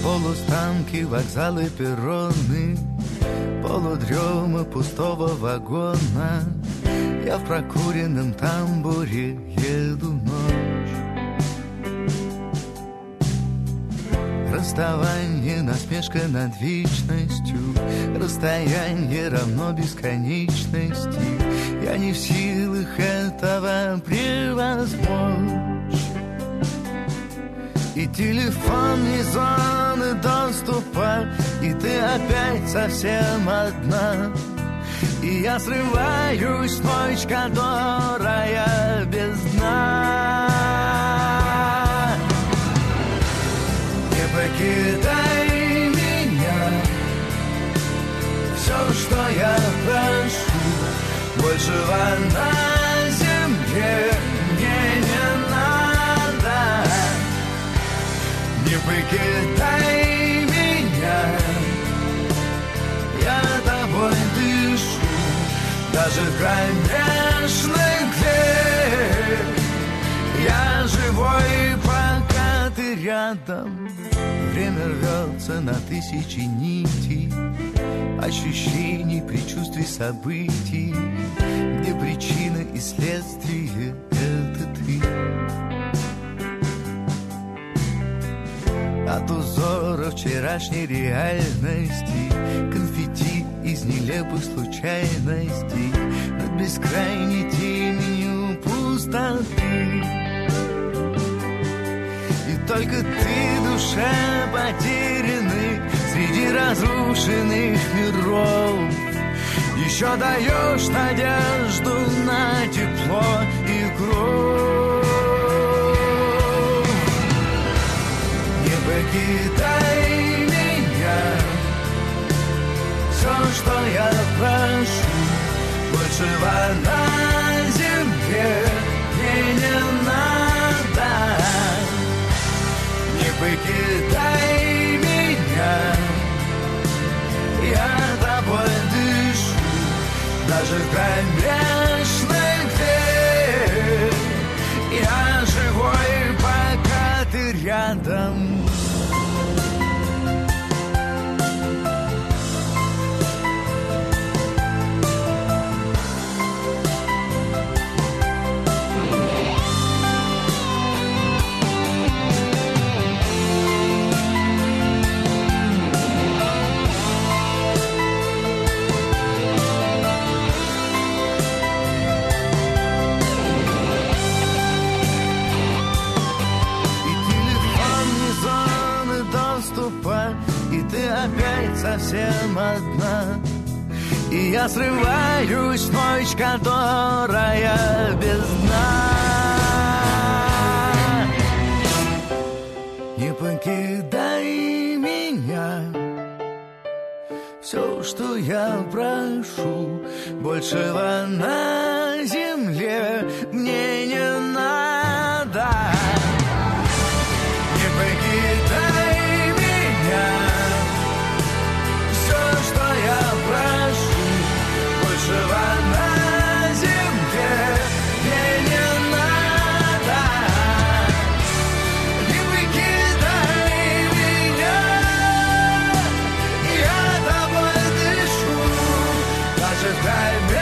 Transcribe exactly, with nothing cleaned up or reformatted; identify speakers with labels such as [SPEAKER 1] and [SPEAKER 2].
[SPEAKER 1] Полустанки, вокзалы, перроны, полудрема пустого вагона. Я в прокуренном тамбуре еду ночь. Расставание, насмешка над вечностью. Расстояние равно бесконечности. Я не в силах этого превозмочь. И телефон не зоны доступа, и ты опять совсем одна. И я срываюсь в ночь, которая без дна. Не покидай меня, все, что я прошу, большего на земле мне не надо. Не покидай меня, я тобой дышу, даже в кромешной мгле. Я живой, пока ты рядом. Время рвется на тысячи нитей, ощущений, предчувствий, событий, где причина и следствие — это ты. От узора вчерашней реальности, конфетти из нелепых случайностей, над бескрайней теменью пустоты. И только ты, душа, потерянных среди разрушенных миров, еще даешь надежду на тепло и кровь. Не покидай меня, все, что я прошу, большего на земле мне не надо. Не покидай меня, я тобой дышу, даже в кромешной мгле. Я живой, пока ты рядом. И ты опять совсем одна. И я срываюсь в ночь, которая без дна. Не покидай меня, все, что я прошу, большего на земле мне не надо. Не покидай меня, все, что я прошу, большего на земле мне не надо. Не покидай меня, я тобой дышу, даже в